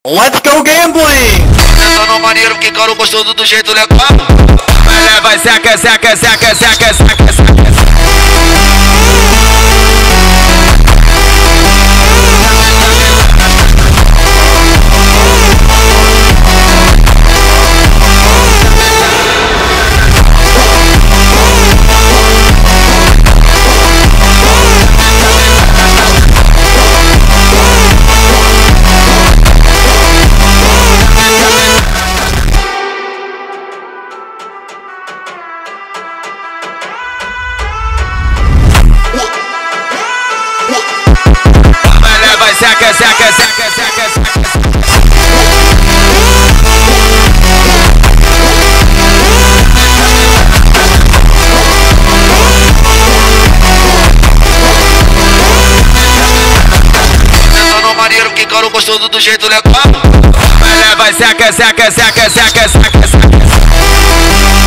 Let's go gambling! Sentando maneiro, que caro gostoso do jeito legal. Vai seca, seca, seca, seca, seca, seca. Seca, seca, seca, seca, seca. Sentando maneiro, que caro gostoso do jeito legal. Vai seca, seca, seca, seca, seca, seca.